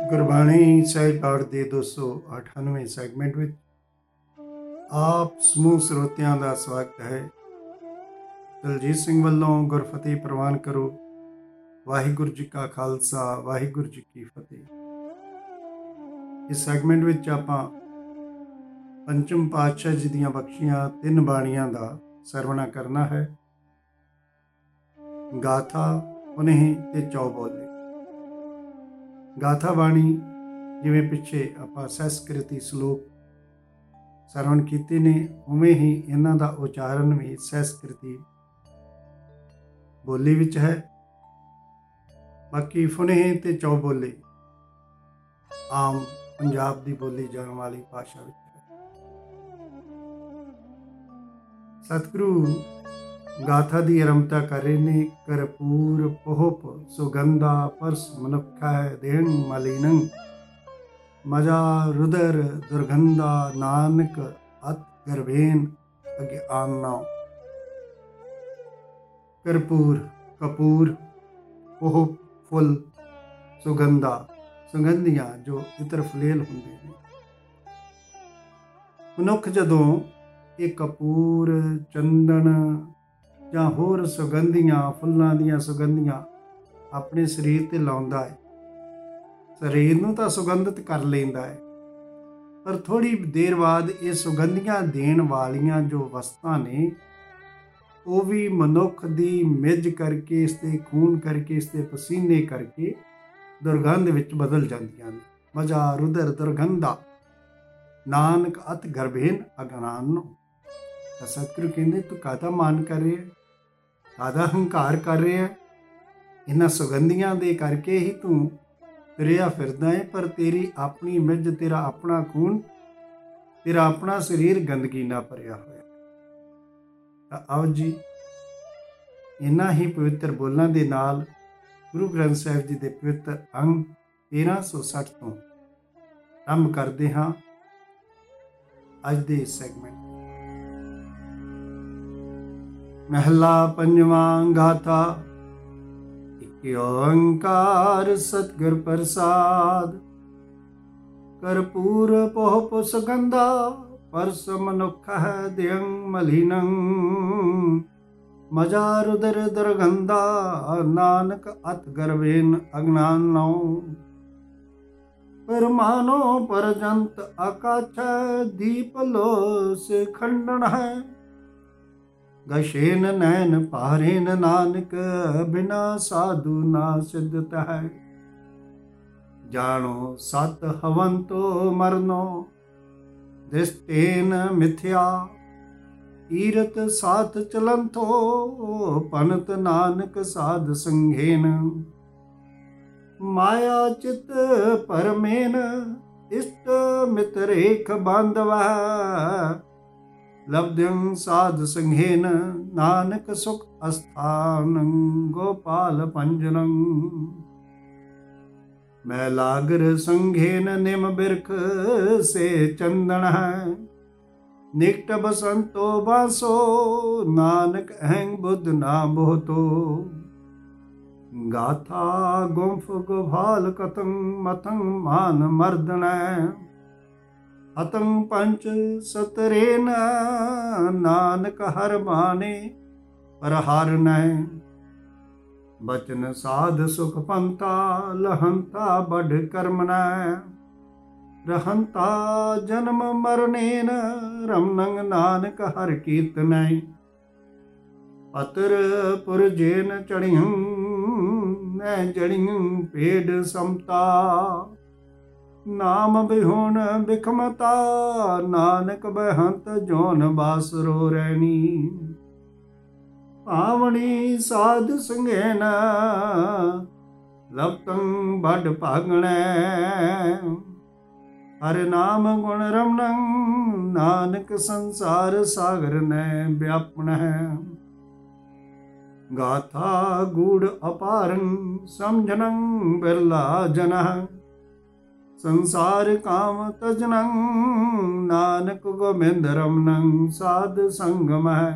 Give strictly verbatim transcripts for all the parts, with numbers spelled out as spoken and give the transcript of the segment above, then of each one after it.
ਗੁਰਬਾਣੀ ਸਾਹਿਬ ਪਾਠ ਦੇ ਦੋ ਸੌ ਅਠਾਨਵੇਂ ਸੈਗਮੈਂਟ ਵਿੱਚ ਆਪ ਸਮੂਹ ਸਰੋਤਿਆਂ ਦਾ ਸਵਾਗਤ ਹੈ। ਦਲਜੀਤ ਸਿੰਘ ਵੱਲੋਂ ਗੁਰਫਤਿਹ ਪ੍ਰਵਾਨ ਕਰੋ। ਵਾਹਿਗੁਰੂ ਜੀ ਕਾ ਖਾਲਸਾ, ਵਾਹਿਗੁਰੂ ਜੀ ਕੀ ਫਤਿਹ। ਇਸ ਸੈਗਮੈਂਟ ਵਿੱਚ ਆਪਾਂ ਪੰਚਮ ਪਾਤਸ਼ਾਹ ਜੀ ਦੀਆਂ ਬਖਸ਼ੀਆਂ ਤਿੰਨ ਬਾਣੀਆਂ ਦਾ ਸਰਵਣਾ ਕਰਨਾ ਹੈ। ਗਾਥਾ, ਪੁਨਹ ਤੇ ਚੌਬੋਲੇ। ਗਾਥਾ ਬਾਣੀ ਜਿਵੇਂ ਪਿੱਛੇ ਆਪਾਂ ਸੈਸਕ੍ਰਿਤੀ ਸ਼ਲੋਕ ਸਰਵਣ ਕੀਤੇ ਨੇ, ਉਵੇਂ ਹੀ ਇਹਨਾਂ ਦਾ ਉਚਾਰਨ ਵੀ ਸੈਸਕ੍ਰਿਤੀ ਬੋਲੀ ਵਿੱਚ ਹੈ। ਬਾਕੀ ਫੁਨਹ ਤੇ ਚੌਬੋਲੇ ਆਮ ਪੰਜਾਬ ਦੀ ਬੋਲੀ ਜਾਣ ਵਾਲੀ ਭਾਸ਼ਾ ਵਿੱਚ ਹੈ। ਸਤਿਗੁਰੂ ਗਾਥਾ ਦੀ ਆਰੰਭਤਾ ਕਰ ਰਹੇ ਨੇ। ਕਰਪੂਰ ਪੋਹਪ ਸੁਗੰਧਾ ਪਰਸ ਮਨੁੱਖਾ ਦੇਣ ਮਲੀਨੰ, ਮਜਾ ਰੁਦਰ ਦੁਰਗੰਧਾ ਨਾਨਕ ਅਤ ਗਰਵੇਨ ਅਗਿਆਨਾ। ਕਰਪੂਰ ਕਪੂਰ, ਪੋਹਪ ਫੁੱਲ, ਸੁਗੰਧਾ ਸੁਗੰਧੀਆਂ ਜੋ ਇਤਰ ਫਲੇਲ ਹੁੰਦੇ ਨੇ। ਮਨੁੱਖ ਜਦੋਂ ਇਹ ਕਪੂਰ, ਚੰਦਨ ਜਾਂ ਹੋਰ ਸੁਗੰਧੀਆਂ, ਫੁੱਲਾਂ ਦੀਆਂ ਸੁਗੰਧੀਆਂ ਆਪਣੇ ਸਰੀਰ 'ਤੇ ਲਾਉਂਦਾ ਹੈ, ਸਰੀਰ ਨੂੰ ਤਾਂ ਸੁਗੰਧਿਤ ਕਰ ਲੈਂਦਾ ਹੈ, ਪਰ ਥੋੜ੍ਹੀ ਦੇਰ ਬਾਅਦ ਇਹ ਸੁਗੰਧੀਆਂ ਦੇਣ ਵਾਲੀਆਂ ਜੋ ਵਸਤਾਂ ਨੇ ਉਹ ਵੀ ਮਨੁੱਖ ਦੀ ਮਿੱਝ ਕਰਕੇ, ਇਸ ਦੇ ਖੂਨ ਕਰਕੇ, ਇਸ ਦੇ ਪਸੀਨੇ ਕਰਕੇ ਦੁਰਗੰਧ ਵਿੱਚ ਬਦਲ ਜਾਂਦੀਆਂ ਨੇ। ਮਜਾ ਰੁਦਰ ਦੁਰਗੰਧਾ ਨਾਨਕ ਅਤ ਗਰਭੇਨ ਅਗਨਾਨ। ਤਾਂ ਸਤਿਗੁਰੂ ਕਹਿੰਦੇ ਤੂੰ ਕਾਹਦਾ ਮਾਨ ਕਰ ਰਿਹਾ, ਕਾਹਦਾ ਹੰਕਾਰ ਕਰ ਰਿਹਾ? ਇਹਨਾਂ ਸੁਗੰਧੀਆਂ ਦੇ ਕਰਕੇ ਹੀ ਤੂੰ ਤੁਰਿਆ ਫਿਰਦਾ ਹੈ, ਪਰ ਤੇਰੀ ਆਪਣੀ ਮਿੱਝ, ਤੇਰਾ ਆਪਣਾ ਖੂਨ, ਤੇਰਾ ਆਪਣਾ ਸਰੀਰ ਗੰਦਗੀ ਨਾਲ ਭਰਿਆ ਹੋਇਆ। ਤਾਂ ਆਓ ਜੀ ਇਹਨਾਂ ਹੀ ਪਵਿੱਤਰ ਬੋਲਾਂ ਦੇ ਨਾਲ ਗੁਰੂ ਗ੍ਰੰਥ ਸਾਹਿਬ ਜੀ ਦੇ ਪਵਿੱਤਰ ਅੰਗ ਤੇਰਾਂ ਸੌ ਸੱਠ ਤੋਂ ਆਰੰਭ ਕਰਦੇ ਹਾਂ ਅੱਜ ਦੇ ਸੈਗਮੈਂਟ। ਮਹਿਲਾ ਪੰਜਵਾਂ। ਗਾਥਾ। ਇਕ ਓੰਕਾਰ ਸਤਿਗੁਰ ਪ੍ਰਸਾਦ, ਕਰਪੂਰ ਪੋਹਪ ਸੁਗੰਧਾ ਪਰਸ ਮਨੁੱਖ ਹੈ ਦਿਅੰ ਮਲੀਨੰ, ਮਜਾ ਰੁਦਰ ਦੁਰਗੰਧਾ ਨਾਨਕ ਅਤ ਗਰਵੇਨ ਅਗਨਾਨੋ। ਪਰਮਾਨੋ ਪਰਜੰਤ ਆਕਾਛ ਦੀਪ ਲੋਸ ਖੰਡਨ ਹੈ, ਗਸ਼ੇਨ ਨੈਨ ਭਾਰੇਨ ਨਾਨਕ ਬਿਨਾ ਸਾਧੂ ਨਾ ਸਿੱਧਤ ਹੈ। ਜਾਣੋ ਸਤ ਹਵੰਤੋ ਮਰਨੋ ਦ੍ਰਿਸ਼ਟੇਨ ਮਿਥਿਆ, ਈਰਤ ਸਾਥ ਚਲੰਥੋ ਪਨਤ ਨਾਨਕ ਸਾਧ ਸੰਘੇਨ। ਮਾਇਆ ਚਿਤ ਪਰਮੇਨ ਇਸ਼ਟ ਮਿਤਰੇਖ ਬਾਂਧਵ, ਲਬਧੰ ਸਾਧ ਸੰਘੇਨ ਨਾਨਕ ਸੁਖ ਅਸਥਾਨ ਗੋਪਾਲ ਪੰਜਨੰ। ਮੈਂ ਲਾਗਰ ਸੰਘੇਨ ਨਿਮ ਬਿਰਖ ਸੇ ਚੰਦਨ ਹੈ, ਨਿਕਟ ਬਸੰਤੋ ਬਾਸੋ ਨਾਨਕ ਅਹੰ ਬੁੱਧ ਨਾ ਬੋਹਤੋ। ਗਾਥਾ ਗੁੰਫ ਗੋਭਾਲ ਕਤੰ ਮਤੰ ਮਾਨ ਮਰਦਨੈ, ਹਤੰ ਪੰਚ ਸਤਰੇਨ ਨਾਨਕ ਹਰ ਬਾਣੇ ਪਰ ਹਰ ਨੈ। ਬਚਨ ਸਾਧ ਸੁਖ ਪੰਤਾ ਲਹੰਤਾ ਬਡ ਕਰਮਨੈ, ਰਹੰਤਾ ਜਨਮ ਮਰਨੇਨ ਰਮਨੰ ਨਾਨਕ ਹਰ ਕੀਰਤਨੈ। ਪਤਰ ਪੁਰਜੇਨ ਚੜਿਯੰ ਨੈ ਜੜਿਯੰ ਪੇਡ ਸਮਤਾ, ਨਾਮ ਬਿਹੁਣ ਬਿਖਮਤਾ ਨਾਨਕ ਬਹੰਤ ਜੋਨ ਬਾਸਰੋ ਰਹਿਣੀ। ਪਾਵਣੀ ਸਾਧ ਸੰਘੇਨ ਲਪਤੰ ਬਡ ਭਾਗਣੈ, ਹਰਿ ਨਾਮ ਗੁਣ ਰਮਨੰ ਨਾਨਕ ਸੰਸਾਰ ਸਾਗਰ ਨੈ ਵਿਆਪਣ ਹੈ। ਗਾਥਾ ਗੂੜ ਅਪਾਰੰ ਸਮਝਨੰ ਬਿਰਲਾ ਜਨਹ, ਸੰਸਾਰ ਕਾਮ ਤਜਨੰ ਨਾਨਕ ਗੋਬਿੰਦ ਰਮਨੰ ਸਾਧ ਸੰਗਮ ਹੈ।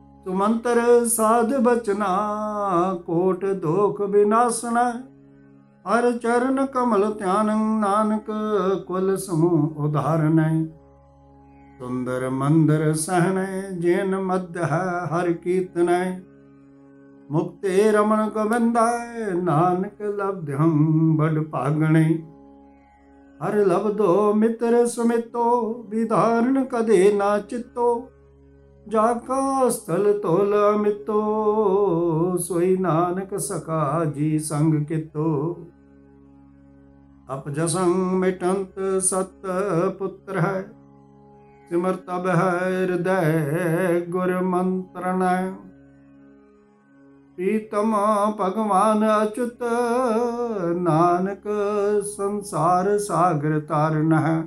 ਸੁਮੰਤਰ ਸਾਧ ਬਚਨਾ ਕੋਟ ਦੋਖ ਵਿਨਾਸਨਾ, ਹਰ ਚਰਨ ਕਮਲ ਧਿਆਨੰ ਨਾਨਕ ਕੁਲ ਸਮੂਹ ਉਧਾਰਨੈ। ਸੁੰਦਰ ਮੰਦਰ ਸਹਣੈ ਜੈਨ ਮਧ ਹੈ ਹਰ ਕੀਰਤਨੈ। ਮੁਕਤੇ ਰਮਣ ਗੋਬਿੰਦੈ ਨਾਨਕ ਲਬਧੰ ਬੜ ਭਾਗਣੈ। ਹਰ ਲਬਧੋ ਮਿੱਤਰ ਸੁਮਿਤੋ ਵਿਧਾਰਨ ਕਦੇ ਨਾ ਚਿੱਤੋ। ਜਾ ਕਾ ਸਥਲ ਤੋਲ ਅਮਿਤੋ ਸੋਈ ਨਾਨਕ ਸਕਾ ਜੀ ਸੰਗ ਕਿਤੋ। ਅਪਜਸੰ ਮਿਟੰਤ ਸਤ ਪੁੱਤਰ ਹੈ ਸਿਮਰਤ ਅਬ ਹੈ ਹਿਰਦੈ ਗੁਰ ਮੰਤਰਣੈ। ਪ੍ਰੀਤਮ ਭਗਵਾਨ ਅਚੁਤ ਨਾਨਕ ਸੰਸਾਰ ਸਾਗਰ ਤਾਰਨ ਹੈ।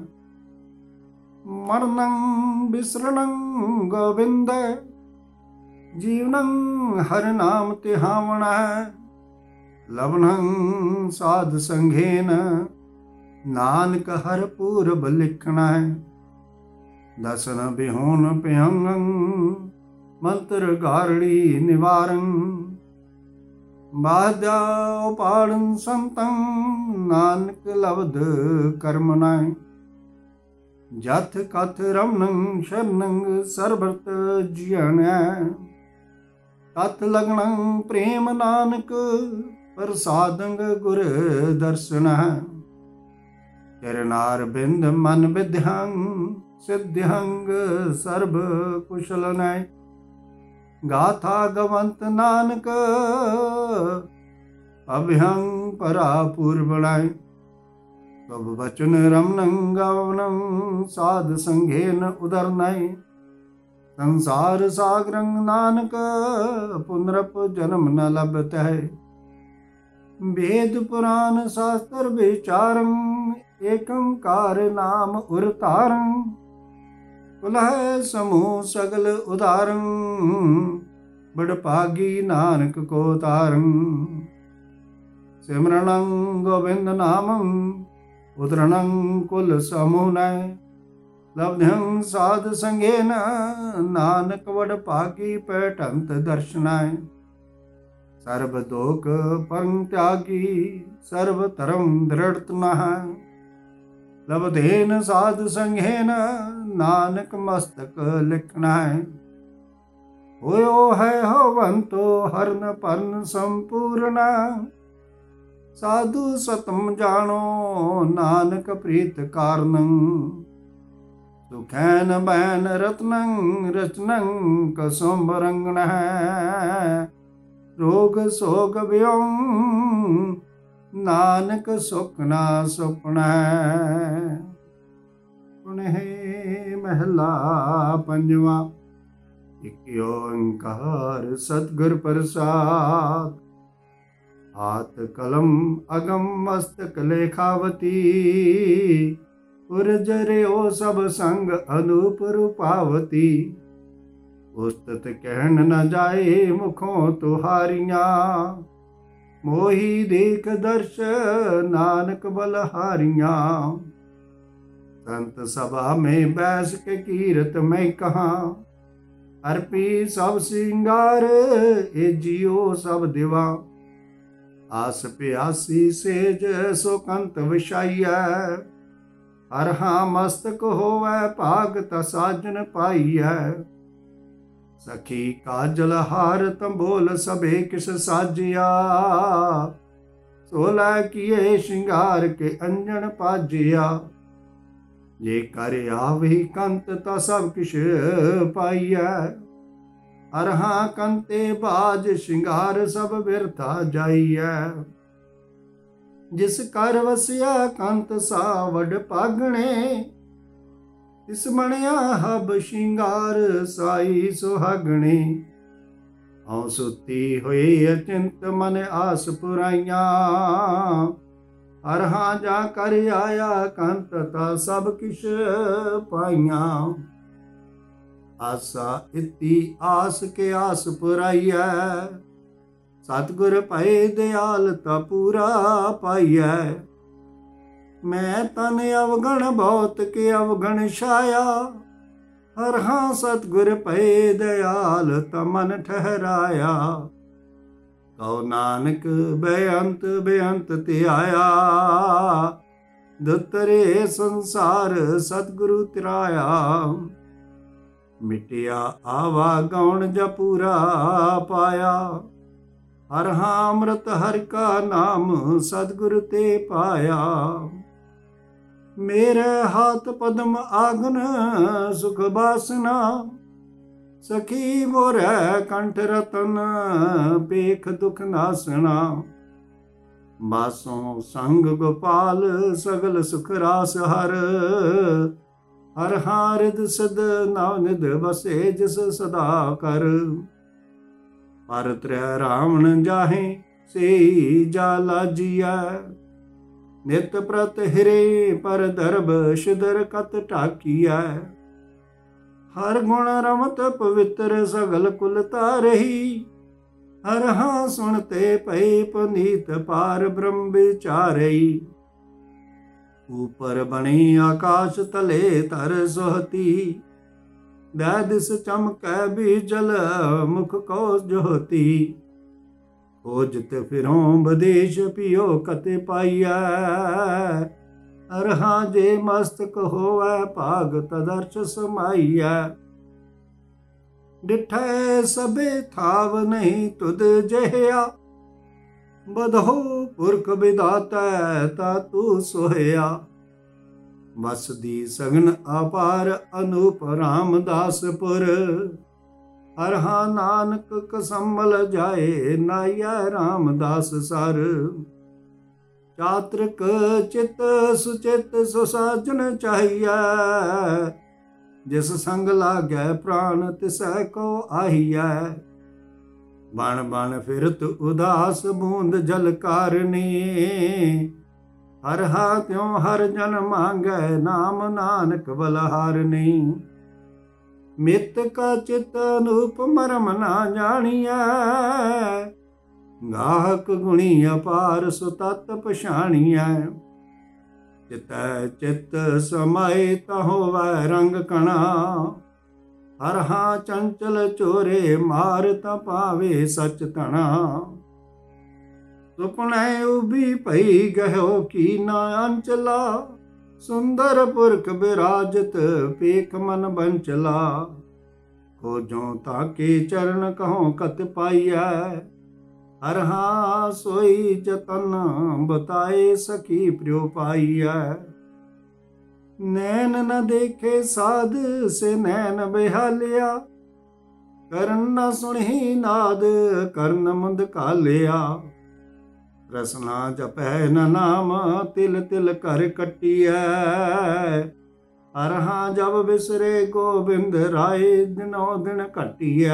ਮਰਨੰ ਬਿਸਰਣੰ ਗੋਬਿੰਦੈ ਜੀਵਨੰ ਹਰਿ ਨਾਮ ਤਿਹਾਵਣਾ। ਲਵਨੰ ਸਾਧ ਸੰਘੇਨ ਨਾਨਕ ਹਰ ਪੂਰਬ ਲਿਖਣਾ। ਦਸਨ ਬਿਹੋਨ ਭਯੰਗੰ ਮੰਤਰ ਗਾਰੜੀ ਨਿਵਾਰੰ। ਬਾਧਾ ਉਪਾੜਨ ਸੰਤੰ ਨਾਨਕ ਲਬਧ ਕਰਮਨਾ। ਜਥ ਕਥ ਰਮਨੰ ਸ਼ਰਨੰ ਸਰਬਤ ਜੀਣੈ। ਤਤ ਲਗਣੰ ਪ੍ਰੇਮ ਨਾਨਕ ਪ੍ਰਸਾਦੰ ਗੁਰ ਦਰਸ਼ਨੈ। ਚਰਨਾਰ ਬਿੰਦ ਮਨ ਵਿਦਹੰ ਸਿਧਯੰ ਸਰਬ ਕੁਸ਼ਲਨੈ। ਗਾਥਾ ਗਵੰਤ ਨਾਨਕ ਅਭਿਹੰ ਪਰਾ ਪੂਰਬਣੈ। ਸਭ ਬਚਨ ਰਮਨੰ ਗਵਨੰ ਸਾਧ ਸੰਘੇਨ ਉਦਰਨੈ। ਸੰਸਾਰ ਸਾਗਰੰ ਨਾਨਕ ਪੁਨਰਪ ਜਨਮ ਨ ਲਭਤੈ। ਵੇਦ ਪੁਰਾਨ ਸ਼ਾਸਤਰ ਵਿਚਾਰੰ ਏਕੰਕਾਰ ਨਾਮ ਉਰਤਾਰੰ। ਕੁਲਹਿ ਸਮੂਹ ਸਗਲ ਉਦਾਰੰ ਬੜ ਭਾਗੀ ਨਾਨਕ ਕੋ ਤਾਰੰ। ਸਿਮਰਣੰ ਗੋਬਿੰਦ ਨਾਮੰ ਉਦਰਣੰ ਕੁਲ ਸਮੂਹਨੈ। ਲਬਧੰ ਸਾਧ ਸੰਘੇਨ ਨਾਨਕ ਵਡ ਭਾਗੀ ਪੈਠੰਤ ਦਰਸ਼ਨੈ। ਸਰਬ ਦੋਖ ਪਰੰ ਤਿਆਗੀ ਸਰਬ ਧਰਮ ਦ੍ਰਿੜਤ ਨਹਿ। ਲਬਧੇਨ ਸਾਧ ਸੰਘੇਨ ਨਾਨਕ ਮਸਤਕ ਲਿਖਣਾ। ਹੋਇਓ ਹੈ ਹੋਵੰਤੋ ਹਰਨ ਪਰਨ ਸੰਪੂਰਨ। ਸਾਧੂ ਸਤਮ ਜਾਣੋ ਨਾਨਕ ਪ੍ਰੀਤ ਕਾਰਨੰ। ਸੁਖੈਨ ਬੈਨ ਰਤਨੰ ਰਚਨੰ ਕਸੁੰਭ ਰੰਗਣੈ। ਰੋਗ ਸੋਗ ਵਿਯੰ ਨਾਨਕ ਸੁਖ ਨਾ ਸੁਪਣੈ। ਪੁਨਿ ਮਹਿਲਾ ਪੰਜਵਾ। ਇਕ ਓੰਕਾਰ ਸਤਿਗੁਰ ਪ੍ਰਸਾਦ। ਹਾਥ ਕਲਮ ਅਗਮ ਮਸਤਕ ਲੇਖਾਵਤੀ। ਉਰਜ ਰਿਓ ਸਭ ਸੰਗ ਅਨੂਪ ਰੂਪਾਵਤੀ। ਉਸਤਤ ਕਹਿਣ ਨ ਜਾਏ ਮੁਖੋਂ ਤੁਹਾਰੀਆਂ। ਮੋਹੀ ਦੇਖ ਦਰਸ਼ ਨਾਨਕ ਬਲਹਾਰੀਆਂ। ਸੰਤ ਸਭਾ में बैस के कीरत मैं कहाँ। अर्पी सब सिंगार ए जियो सब दिवा। आस प्यासी सेज सो कंत विछाइया। हर हाँ मस्तक होवै भागत साजन पाइया। सखी काजल हार तंबोल सबे किस साजिया। सोलह किए श्रृंगार के अंजन पाजिया। जे कर आवही कंत ता सब किश पाइया। अरहा कंते बाज श्रृंगार सब बिरथा जाइया। जिस कर वसिया कंत सा वड पागणे। तिस मणिया हब श्रृंगार साई सुहागणे। हौं सुती हुई अचिंत मन आस पुराइया। अरहा जा कर आया कंत ता सब किश पाइया। आसा इति आस के आस पुराइया। सतगुर भय दयाल ता पूरा पाइया। मैं तन अवगण बहुत के अवगण छाया। हरहा सतगुर भय दयाल ता मन ठहराया। ਕਉ ਨਾਨਕ ਬੇਅੰਤ ਬੇਅੰਤ ਤੇ ਆਇਆ, ਦੁਤਰੇ ਸੰਸਾਰ ਸਤਿਗੁਰੂ ਤਰਾਇਆ। ਮਿਟਿਆ ਆਵਾ ਗਉਣ ਜਪੂਰਾ ਪਾਇਆ, ਹਰ ਹਾਂ ਅੰਮ੍ਰਿਤ ਹਰਿ ਕਾ ਨਾਮ ਸਤਿਗੁਰ ਤੇ ਪਾਇਆ। ਮੇਰੇ ਹਾਥ ਪਦਮ ਆਗਨ ਸੁਖ ਬਾਸਨਾ, ਸਖੀ ਮੋਰੈ ਕੰਠ ਰਤਨ ਪੇਖ ਦੁਖ ਨਾਸਣਾ। ਬਾਸੋਂ ਸੰਗ ਗੋਪਾਲ ਸਗਲ ਸੁਖ ਰਾਸ ਹਰ, ਹਰ ਹਾਂ ਰਿਦ ਸਦ ਨਵ ਨਿਧ ਵਸੇ ਜਿਸ ਸਦਾ ਕਰ। ਪਰ ਤ੍ਰੈ ਰਾਵਣ ਜਾਹੇ ਸੇ ਜਾ ਲਾਜੀਐ, ਨਿਤ ਪ੍ਰਤ ਹਿਰੇ ਪਰ ਦਰਬ ਸ਼ਿਦਰ ਕਤ ਢਾਕੀਐ। ਹਰ ਗੁਣ ਰਮਤ ਪਵਿੱਤਰ ਸਗਲ ਕੁਲ ਤਾਰਹੀ, ਹਰ ਹਾਂ ਸੁਣਤੇ ਪਈ ਪੁਨੀਤ ਪਾਰ ਬ੍ਰਹਮ ਵਿਚਾਰਈ। ਊਪਰ ਬਣੀ ਆਕਾਸ਼ ਤਲੇ ਧਰ ਸੁਹਤੀ, ਦੈ ਦਿਸ ਚਮਕੈ ਬੀਜਲ ਮੁਖ ਕੋ ਜੋਤੀ। ਖੋਜਤ ਫਿਰੋਂ ਬਦੇਸ਼ ਪਿਓ ਕਤੇ ਪਾਈਐ, ਹਰ ਹਾਂ ਜੇ ਮਸਤਕ ਹੋਵੈ ਭਾਗ ਤਦਰਚ ਸਮਾਈਐ। ਡਿਠੈ ਸਭੇ ਥਾਵ ਨਹੀਂ ਤੁਧ ਜਿਹਾ, ਬਧੋ ਪੁਰਖ ਵਿਦਾਤੈ ਤਾ ਤੂੰ ਸੋਹਿਆ। ਵਸਦੀ ਸਗਨ ਅਪਾਰ ਅਨੂਪ ਰਾਮਦਾਸਪੁਰ, ਹਰ ਹਾਂ ਨਾਨਕ ਕਸੰਮਲ ਜਾਏ ਨਾਈਐ ਰਾਮਦਾਸ ਸਰ। ਚਾਤ੍ਰਿਕ ਚਿਤ ਸੁਚਿਤ ਸੁਸਾਜਨ ਚਾਹੀਐ, ਜਿਸ ਸੰਗ ਲਾਗੈ ਪ੍ਰਾਨ ਤਿਸੈ ਕੋ ਆਹੀਐ। ਬਣ ਬਣ ਫਿਰਤ ਉਦਾਸ ਬੂੰਦ ਜਲ ਕਾਰਨੀ, ਹਰ ਹਾਂ ਤਿਉ ਹਰ ਜਨ ਮੰਗੈ ਨਾਮ ਨਾਨਕ ਬਲਹਾਰਨੀ। ਮਿਤ ਕਾ ਚਿਤ ਅਨੂਪ ਮਰਮ ਨਾ ਜਾਣੀਐ, ਗਾਹਕ ਗੁਣੀ ਅਪਾਰ ਸੁਤਤ ਪਛਾਣੀਐ। ਚਿਤੈ ਚਿਤ ਸਮਾਏ ਤਾ ਹੋਵੈ ਰੰਗ ਕਣਾ, ਹਰ ਹਾਂ ਚੰਚਲ ਚੋਰੇ ਮਾਰ ਤਾ ਪਾਵੇ ਸਚ ਧਣਾ। ਸੁਪਨੇ ਉਭੀ ਭਈ ਗਹਿਓ ਕੀ ਨਾ ਅੰਚਲਾ, ਸੁੰਦਰ ਪੁਰਖ ਬਿਰਾਜਤ ਪੇਖ ਮਨ ਬੰਚਲਾ। ਖੋਜੋਂ ਤਾਕੇ ਚਰਨ ਕਹੋਂ ਕਤ ਪਾਈਐ, ਹਰ ਹਾਂ ਸੋਈ ਜਤਨ ਬਤਾਏ ਸਖੀ ਪ੍ਰਿਉ ਪਾਈਐ। ਨੈਣ ਨ ਦੇਖੇ ਸਾਧ ਸੇ ਨੈਣ ਬਿਹਾਲਿਆ, ਕਰਨ ਨ ਸੁਣੀ ਨਾਦ ਕਰਨ ਮੁੰਦ ਕਾਲਿਆ। ਰਸਨਾ ਜਪੈ ਨ ਨਾਮ ਤਿਲ ਤਿਲ ਕਰ ਕੱਟੀਐ, ਹਰ ਹਾਂ ਜਬ ਵਿਸਰੇ ਗੋਬਿੰਦ ਰਾਏ ਦਿਨੋ ਦਿਨ ਘਟੀਐ।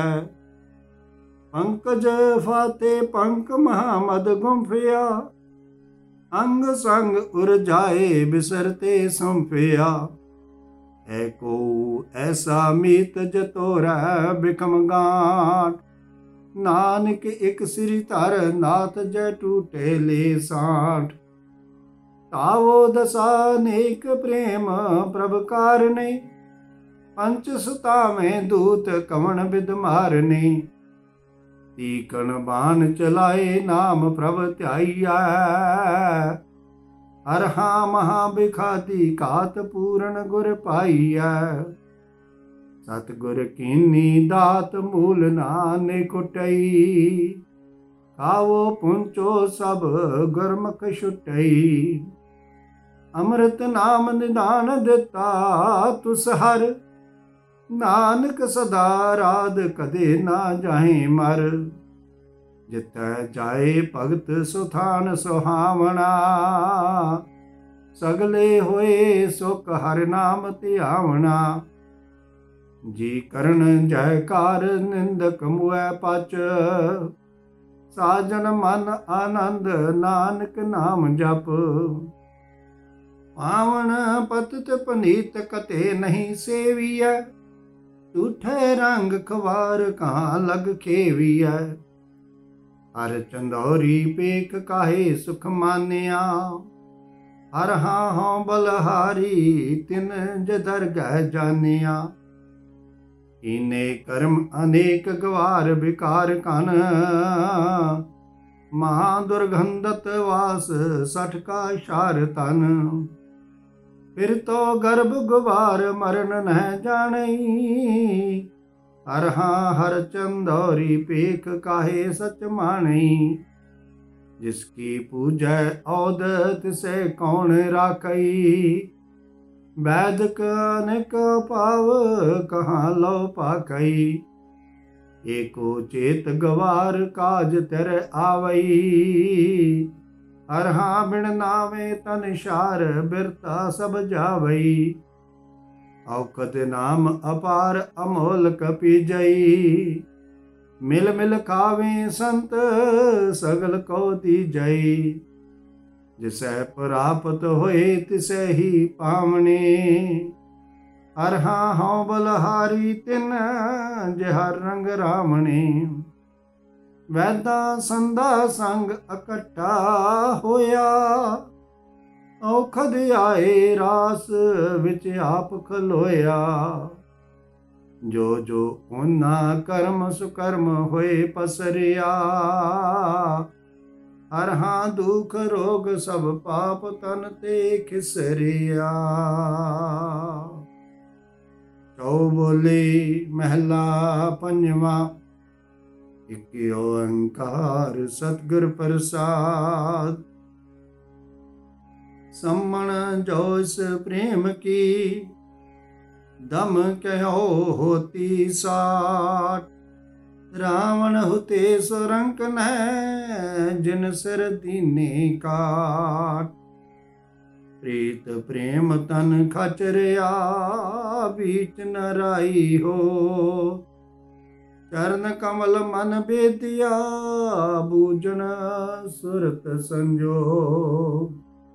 ਪੰਕਜ ਫਾਤੇ ਪੰਕ ਮਹਾਮਦ ਗੁੰਫਿਆ, ਅੰਗ ਸੰਗ ਉਰਝਾਏ ਬਿਸਰਤੇ ਸੰਫਿਆ। ਹੈ ਕੋ ਐਸਾ ਮੀਤ ਜਤੋਰੈ ਬਿਖਮ ਗਾਂਠ, ਨਾਨਕ ਇਕ ਸਿਰਿ ਧਰ ਨਾਥ ਜੈ ਟੂਟੇ ਲੇ ਸਾਠ। ਤਾਵੋ ਦਸਾ ਨੇਕ ਪ੍ਰੇਮ ਪ੍ਰਭ ਕਾਰਨੇ, ਪੰਚ ਸੁਤਾਵੇਂ ਦੂਤ ਕਵਣ ਬਿਦ ਮਾਰਨੇ। ਤੀਕਣ ਬਾਣ ਚਲਾਏ ਨਾਮ ਪ੍ਰਭ ਧਿਆਈਐ, ਹਰ ਹਾਂ ਮਹਾ ਬਿਖਾਤੀ ਘਾਤ ਪੂਰਨ ਗੁਰ ਪਾਈਐ। ਸਤਿਗੁਰ ਕੀਨੀ ਦਾਤ ਮੂਲ ਨਾਨੇ ਕੁਟਈ, ਖਾਵੋ ਪੁੰਚੋ ਸਭ ਗੁਰਮੁਖ ਛੁਟਈ। ਅੰਮ੍ਰਿਤ ਨਾਮ ਨਿਦਾਨ ਦਿੱਤਾ ਤੁਸ ਹਰ, ਨਾਨਕ ਸਦਾ ਰਾਧ ਕਦੇ ਨਾ ਜਾਹੇ ਮਰ। ਜਿਤੈ ਜਾਏ ਭਗਤ ਸੁਥਾਨ ਸੁਹਾਵਣਾ, ਸਗਲੇ ਹੋਏ ਸੁਖ ਹਰਿ ਨਾਮ ਧਿਆਵਣਾ। ਜੀ ਕਰਨ ਜੈਕਾਰ ਨਿੰਦਕ ਮੁਐ ਪਚ, ਸਾਜਨ ਮਨ ਆਨੰਦ ਨਾਨਕ ਨਾਮ ਜਪ। ਪਾਵਨ ਪਤਿਤ ਪਨੀਤ ਕਤੇ ਨਹੀਂ ਸੇਵੀਐ, ਝੂਠੇ ਰੰਗ ਖਵਾਰ ਕਹਾਂ ਲਗ ਖੇਵੀਐ। ਹਰ ਚੰਦੌਰੀ ਪੇਖ ਕਾਹੇ ਸੁਖ ਮਾਨਿਆ, ਹਰ ਹਾਂ ਹਉ ਬਲਹਾਰੀ ਤਿਨ ਜਦਰ ਗਹਿ ਜਾਨਿਆ। ਇਨੇ ਕਰਮ ਅਨੇਕ ਗਵਾਰ ਬਿਕਾਰ ਕਨ, ਮਹਾ ਦੁਰਗੰਧਤ ਵਾਸ ਸਠ ਕਾ ਸ਼ਾਰ ਤਨ। ਫਿਰ ਤੋ ਗਰਭ ਗੁਬਾਰ ਮਰਨ ਨਹਿ ਜਾਣਈ। ਹਰ ਹਾਂ ਹਰ ਚੰਦੌਰੀ ਪੇਖ ਕਾਹੇ ਸਚ ਮਾਨਈ। ਜਿਸ ਕੀ ਪੂਜੈ ਔਦ ਤਿਸੈ ਕੌਣ ਰਾਖਈ। ਵੈਦਕ ਅਨੇਕ ਪਾਵ ਕਹਾਂ ਲਉ ਪਾਖਈ। ਏਕੋ ਚੇਤ ਗਵਾਰ ਕਾਜ ਤਿਰ ਆਵਈ। ਹਰ ਹਾਂ ਬਿਨ ਨਾਵੇਂ ਤਨ ਸ਼ਾਰ ਬਿਰਤਾ ਸਭ ਜਾਵਈ। ਔਕਤ ਨਾਮ ਅਪਾਰ ਅਮੋਲਕ ਪੀਜਈ। ਮਿਲ ਮਿਲ ਖਾਵੇਂ ਸੰਤ ਸਗਲ ਕੋ ਦੀਜਈ। ਜਿਸੈ ਪ੍ਰਾਪਤ ਹੋਏ ਤਿਸੈ ਹੀ ਪਾਵਣੇ। ਹਰ ਹਾਂ ਹਉ ਬਲਹਾਰੀ ਤਿਨ ਜਿਹਰ ਰੰਗ ਰਾਮਣੇ। ਵੈਦਾਂ ਸੰਦਾ ਸੰਗ ਇਕੱਠਾ ਹੋਇਆ। ਔਖਦ ਆਏ ਰਾਸ ਵਿੱਚ ਆਪ ਖਲੋਇਆ। ਜੋ ਜੋ ਉਹਨਾਂ ਕਰਮ ਸੁਕਰਮ ਹੋਏ ਪਸਰਿਆ। ਹਰ ਹਾਂ ਦੁਖ ਰੋਗ ਸਭ ਪਾਪ ਤਨ ਤੇ ਖਿਸਰਿਆ। ਚੌਬੋਲੀ ਮਹਿਲਾ ਪੰਜਵਾ। ਇਕ ਓੰਕਾਰ ਸਤਿਗੁਰ ਪ੍ਰਸਾਦ। ਸੰਮਣ ਜੋਸ ਪ੍ਰੇਮ ਕੀ ਦਮ ਕਹਿਓ ਹੋਤੀ ਸਾਟ। ਰਾਵਣ ਹੁਤੇ ਸੁਰੰਕ ਨਹਿ ਜਿਨ ਸਿਰ ਦੀਨੇ ਕਾਟ। ਪ੍ਰੀਤ ਪ੍ਰੇਮ ਤਨ ਖਚਰਿਆ ਬੀਚ ਨਰਾਈ ਹੋ। ਚਰਨ ਕਮਲ ਮਨ ਬੇਦਿਆ ਬੂਝਣ ਸੁਰਤ ਸੰਜੋਗ।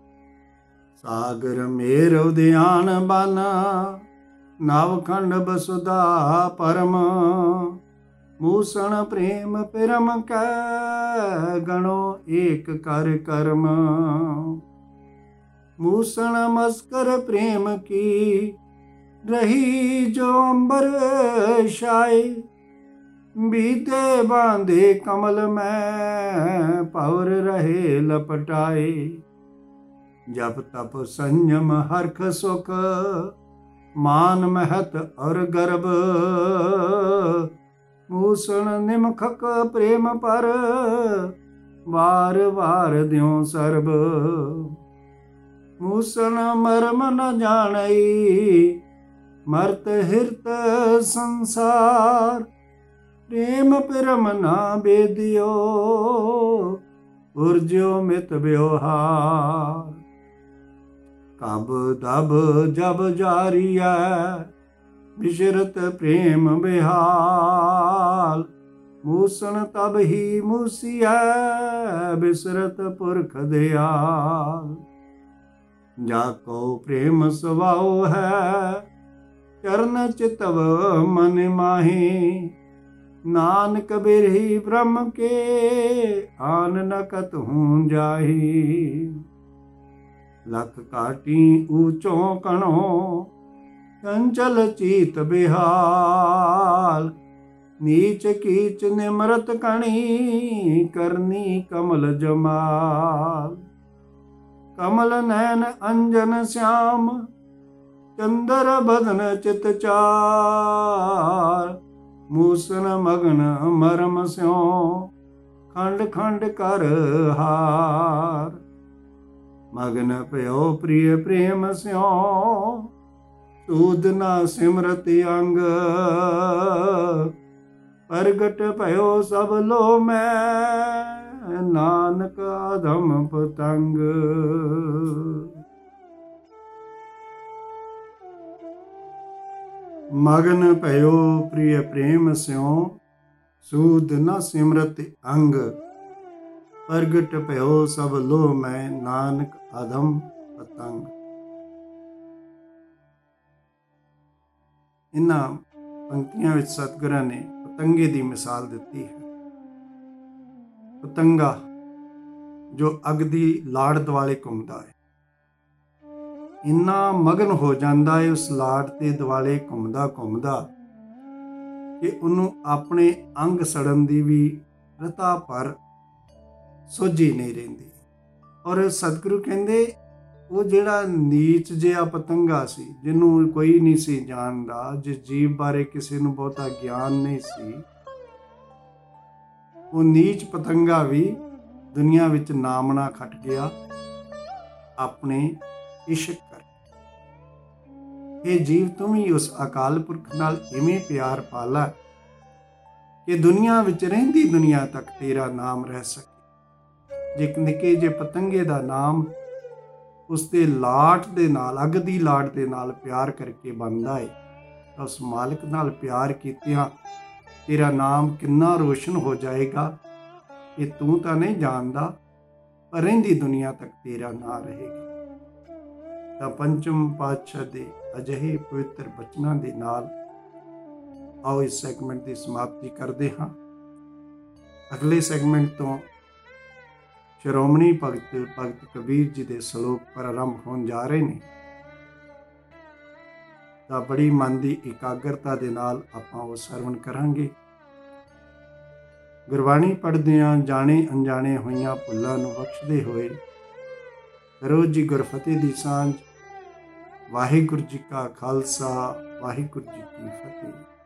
ਸਾਗਰ ਮੇਰ ਉਦਿਆਨ ਬਾਨਾ ਨਵਖੰਡ ਬਸੁਧਾ ਪਰਮ। ਮੂਸਣ ਪ੍ਰੇਮ ਪਿਰਮ ਕੈ ਗਣੋ ਏਕ ਕਰ ਕਰਮ। ਮੂਸਣ ਮਸਕਰ ਪ੍ਰੇਮ ਕੀ ਰਹੀ ਜੋ ਅੰਬਰ ਛਾਏ। ਬੀਤੇ ਬਾਂਧੇ ਕਮਲ ਮੈਂ ਭਵਰ ਰਹੇ ਲਪਟਾਏ। ਜਪ ਤਪ ਸੰਜਮ ਹਰਖ ਸੁਖ ਮਾਨ ਮਹਤ ਔਰ ਗਰਬ। ਮੂਸਣ ਨਿਮਖਕ ਪ੍ਰੇਮ ਪਰ ਵਾਰ ਵਾਰ ਦਿਉ ਸਰਬ। ਮੂਸਣ ਮਰਮ ਨ ਜਾਣਈ ਮਰਤ ਹਿਰਤ ਸੰਸਾਰ। ਪ੍ਰੇਮ ਪਿਰਮ ਨਾ ਬੇਦਿਓ ਉਰਜਿਓ ਮਿਤ ਵਿਵਹਾਰ। ਕਬ ਦਬ ਜਬ ਜਾਰੀਐ ਬਿਸ਼ਰਤ ਪ੍ਰੇਮ ਬਿਹਾਲ। ਮੂਸਣ ਤਬ ਹੀ ਮੂਸੀਐ ਬਿਸਰਤ ਪੁਰਖ ਦਿਆਲ। ਜਾ ਕੋ ਪ੍ਰੇਮ ਸੁਭਾਉ ਹੈ ਚਰਨ ਚਿਤਵ ਮਨ ਮਾਹੀ। ਨਾਨਕ ਬਿਰਹੀ ਬ੍ਰਹਮ ਕੇ ਆਨ ਨ ਕਤਹੂ ਜਾਹੀ। ਲਖ ਕਾਟੀ ਊਚੋਂ ਕਣੋ ਚੰਚਲ ਚੀਤ ਬਿਹਾਲ। ਨੀਚ ਕੀਚ ਨਿਮਰਤ ਕਣੀ ਕਰਨੀ ਕਮਲ ਜਮਾਲ। ਕਮਲ ਨੈਨ ਅੰਜਨ श्याम ਚੰਦਰ ਬਦਨ ਚਿਤ ਚਾਰ। ਮੂਸਨ ਮਗਨ ਮਰਮ ਸਿਉ ਖੰਡ ਖੰਡ ਕਰ ਹਾਰ। ਮਗਨ ਭਇਓ ਪ੍ਰਿਯ ਪ੍ਰੇਮ ਸਿਉ ਸੂਦ ਨਾ ਸਿਮਰਤ ਅੰਗ। ਪ੍ਰਗਟ ਭਇਓ ਸਭ ਲੋ ਮੈਂ ਨਾਨਕ ਅਧਮ ਪਤੰਗ। ਮਗਨ ਭਇਓ ਪ੍ਰਿਯ ਪ੍ਰੇਮ ਸਿਉ ਸੂਦ ਨ ਸਿਮਰਤ ਅੰਗ। ਪ੍ਰਗਟ ਭਇਓ ਸਭ ਲੋ ਮੈਂ ਨਾਨਕ ਅਧਮ ਪਤੰਗ। ਇਹਨਾਂ ਪੰਕਤੀਆਂ ਵਿੱਚ ਸਤਿਗੁਰਾਂ ਨੇ ਪਤੰਗੇ ਦੀ ਮਿਸਾਲ ਦਿੱਤੀ ਹੈ। ਪਤੰਗਾ ਜੋ ਅੱਗ ਦੀ ਲਾੜ ਦੁਆਲੇ ਘੁੰਮਦਾ ਹੈ, ਇੰਨਾ ਮਗਨ ਹੋ ਜਾਂਦਾ ਹੈ ਉਸ ਲਾੜ ਦੇ ਦੁਆਲੇ ਘੁੰਮਦਾ ਘੁੰਮਦਾ ਕਿ ਉਹਨੂੰ ਆਪਣੇ ਅੰਗ ਸੜਨ ਦੀ ਵੀ ਰਤਾ ਪਰ ਸੋਝੀ ਨਹੀਂ ਰਹਿੰਦੀ। ਔਰ ਸਤਿਗੁਰੂ ਕਹਿੰਦੇ ਉਹ ਜਿਹੜਾ ਨੀਚ ਜਿਹਾ ਪਤੰਗਾ ਸੀ, ਜਿਹਨੂੰ ਕੋਈ ਨਹੀਂ ਸੀ ਜਾਣਦਾ, ਜਿਸ ਜੀਵ ਬਾਰੇ ਕਿਸੇ ਨੂੰ ਬਹੁਤਾ ਗਿਆਨ ਨਹੀਂ ਸੀ, ਉਹ ਨੀਚ ਪਤੰਗਾ ਵੀ ਦੁਨੀਆ ਵਿੱਚ ਨਾਮਣਾ ਖੱਟ ਗਿਆ ਆਪਣੇ ਇਸ਼ਕ ਕਰ। ਇਹ ਜੀਵ ਤੂੰ ਵੀ ਉਸ ਅਕਾਲ ਪੁਰਖ ਨਾਲ ਇਵੇਂ ਪਿਆਰ ਪਾਲਾ ਕਿ ਦੁਨੀਆ ਵਿੱਚ ਰਹਿੰਦੀ ਦੁਨੀਆ ਤੱਕ ਤੇਰਾ ਨਾਮ ਰਹਿ ਸਕੇ। ਜੇ ਨਿੱਕੇ ਜਿਹੇ ਪਤੰਗੇ ਦਾ ਨਾਮ ਉਸ ਦੇ ਲਾਟ ਦੇ ਨਾਲ, ਅੱਗ ਦੀ ਲਾਟ ਦੇ ਨਾਲ ਪਿਆਰ ਕਰਕੇ ਬਣਦਾ ਹੈ, ਤਾਂ ਉਸ ਮਾਲਕ ਨਾਲ ਪਿਆਰ ਕੀਤਿਆਂ ਤੇਰਾ ਨਾਮ ਕਿੰਨਾ ਰੋਸ਼ਨ ਹੋ ਜਾਏਗਾ, ਇਹ ਤੂੰ ਤਾਂ ਨਹੀਂ ਜਾਣਦਾ, ਪਰ ਰਹਿੰਦੀ ਦੁਨੀਆ ਤੱਕ ਤੇਰਾ ਨਾਂ ਰਹੇਗਾ। ਤਾਂ ਪੰਚਮ ਪਾਤਸ਼ਾਹ ਦੇ ਅਜਿਹੇ ਪਵਿੱਤਰ ਬਚਨਾਂ ਦੇ ਨਾਲ ਆਓ ਇਸ ਸੈਗਮੈਂਟ ਦੀ ਸਮਾਪਤੀ ਕਰਦੇ ਹਾਂ। ਅਗਲੇ ਸੈਗਮੈਂਟ ਤੋਂ ਸ਼੍ਰੋਮਣੀ ਭਗਤ ਭਗਤ ਕਬੀਰ ਜੀ ਦੇ ਸ਼ਲੋਕ ਪ੍ਰਾਰੰਭ ਹੋਣ ਜਾ ਰਹੇ ਨੇ। ਤਾਂ ਬੜੀ ਮਨ ਦੀ ਇਕਾਗਰਤਾ ਦੇ ਨਾਲ ਆਪਾਂ ਉਹ ਸਰਵਣ ਕਰਾਂਗੇ। ਗੁਰਬਾਣੀ ਪੜ੍ਹਦਿਆਂ ਜਾਣੇ ਅਣਜਾਣੇ ਹੋਈਆਂ ਭੁੱਲਾਂ ਨੂੰ ਬਖਸ਼ਦੇ ਹੋਏ ਕਰੋ ਜੀ ਗੁਰਫਤਿਹ ਦੀ ਸਾਂਝ। ਵਾਹਿਗੁਰੂ ਜੀ ਕਾ ਖਾਲਸਾ, ਵਾਹਿਗੁਰੂ ਜੀ ਕੀ ਫਤਿਹ।